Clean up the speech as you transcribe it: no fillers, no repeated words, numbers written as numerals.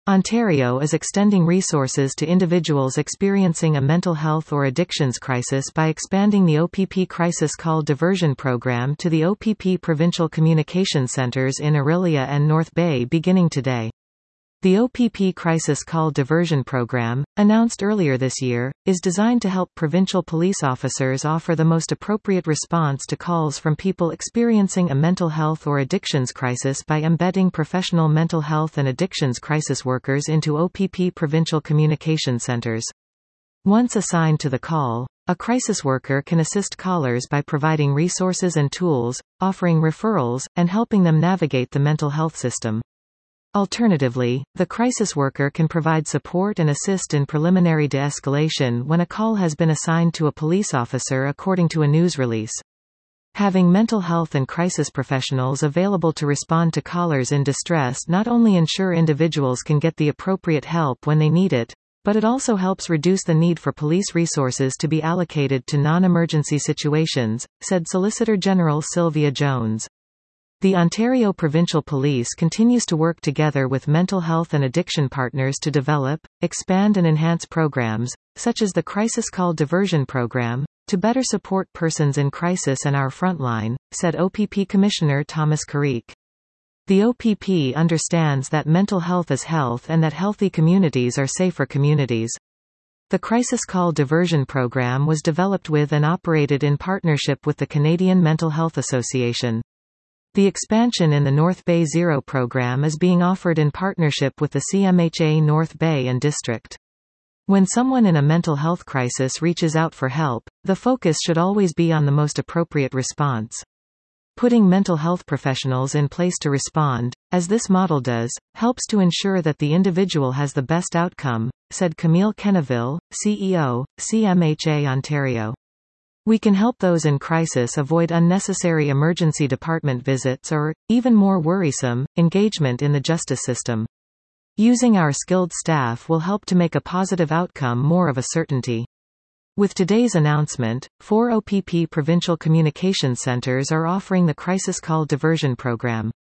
Ontario is extending resources to individuals experiencing a mental health or addictions crisis by expanding the OPP Crisis Call Diversion Program to the OPP Provincial Communication Centres in Orillia and North Bay beginning today. The OPP Crisis Call Diversion Program, announced earlier this year, is designed to help provincial police officers offer the most appropriate response to calls from people experiencing a mental health or addictions crisis by embedding professional mental health and addictions crisis workers into OPP provincial communication centres. Once assigned to the call, a crisis worker can assist callers by providing resources and tools, offering referrals, and helping them navigate the mental health system. Alternatively, the crisis worker can provide support and assist in preliminary de-escalation when a call has been assigned to a police officer according to a news release. Having mental health and crisis professionals available to respond to callers in distress not only ensure individuals can get the appropriate help when they need it, but it also helps reduce the need for police resources to be allocated to non-emergency situations, said Solicitor General Sylvia Jones. The Ontario Provincial Police continues to work together with mental health and addiction partners to develop, expand and enhance programs, such as the Crisis Call Diversion Program, to better support persons in crisis and our frontline, said OPP Commissioner Thomas Carrique. The OPP understands that mental health is health and that healthy communities are safer communities. The Crisis Call Diversion Program was developed with and operated in partnership with the Canadian Mental Health Association. The expansion in the North Bay Zero program is being offered in partnership with the CMHA North Bay and District. When someone in a mental health crisis reaches out for help, the focus should always be on the most appropriate response. Putting mental health professionals in place to respond, as this model does, helps to ensure that the individual has the best outcome, said Camille Kenneville, CEO, CMHA Ontario. We can help those in crisis avoid unnecessary emergency department visits or, even more worrisome, engagement in the justice system. Using our skilled staff will help to make a positive outcome more of a certainty. With today's announcement, 4 OPP provincial communication centres are offering the Crisis Call Diversion Program.